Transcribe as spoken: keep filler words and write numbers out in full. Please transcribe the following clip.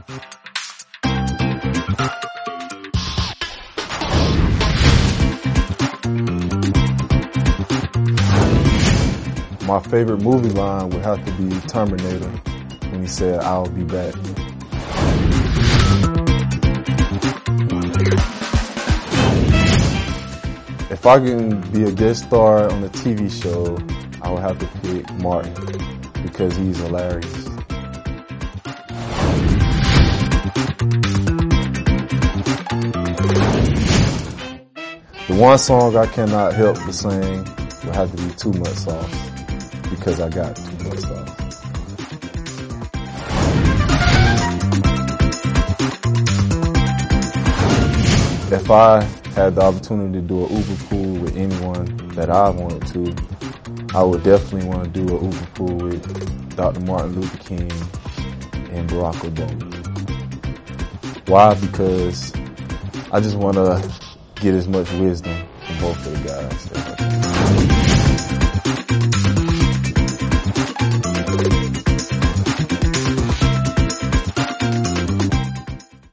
My favorite movie line would have to be Terminator, when he said, "I'll be back." If I can be a guest star on a T V show, I would have to pick Martin because he's hilarious. The one song I cannot help but sing would have to be Too Much Sauce because I got too much sauce. If I had the opportunity to do an Uber pool with anyone that I wanted to, I would definitely want to do an Uber pool with Doctor Martin Luther King and Barack Obama. Why? Because I just want to get as much wisdom from both of the guys.